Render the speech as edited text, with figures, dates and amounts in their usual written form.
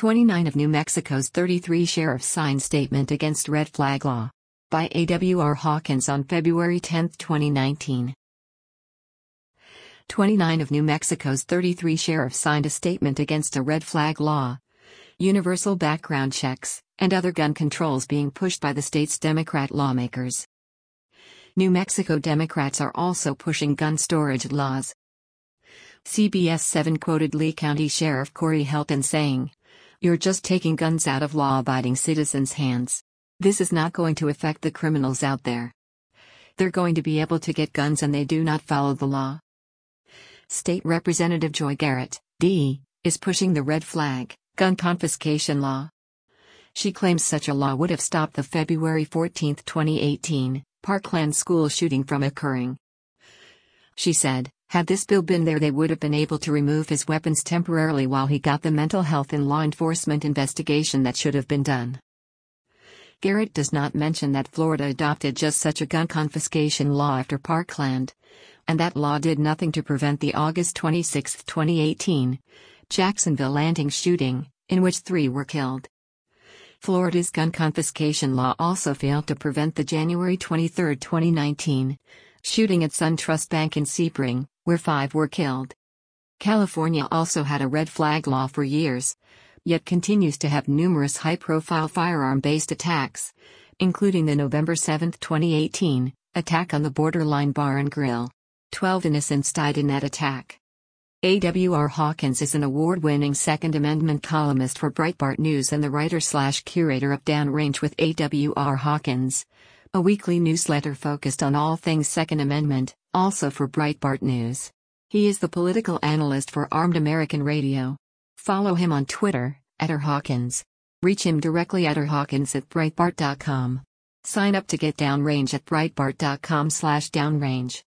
29 of New Mexico's 33 sheriffs signed statement against red flag law. By A.W.R. Hawkins on February 10, 2019. 29 of New Mexico's 33 sheriffs signed a statement against a red flag law, universal background checks, and other gun controls being pushed by the state's Democrat lawmakers. New Mexico Democrats are also pushing gun storage laws. CBS 7 quoted Lee County Sheriff Corey Helton saying, "You're just taking guns out of law-abiding citizens' hands. This is not going to affect the criminals out there. They're going to be able to get guns and they do not follow the law." State Representative Joy Garrett, D., is pushing the red flag, gun confiscation law. She claims such a law would have stopped the February 14, 2018, Parkland school shooting from occurring. She said, had this bill been there, they would have been able to remove his weapons temporarily while he got the mental health and law enforcement investigation that should have been done. Garrett does not mention that Florida adopted just such a gun confiscation law after Parkland, and that law did nothing to prevent the August 26, 2018, Jacksonville Landing shooting, in which 3 were killed. Florida's gun confiscation law also failed to prevent the January 23, 2019, shooting at SunTrust Bank in Sebring, where 5 were killed. California also had a red flag law for years, yet continues to have numerous high-profile firearm-based attacks, including the November 7, 2018, attack on the Borderline Bar and Grill. 12 innocents died in that attack. A.W.R. Hawkins is an award-winning Second Amendment columnist for Breitbart News and the writer/curator of Downrange with A.W.R. Hawkins, a weekly newsletter focused on all things Second Amendment, also for Breitbart News. He is the political analyst for Armed American Radio. Follow him on Twitter, @RHawkins. Reach him directly at rhawkins@breitbart.com. Sign up to get Downrange at breitbart.com/downrange.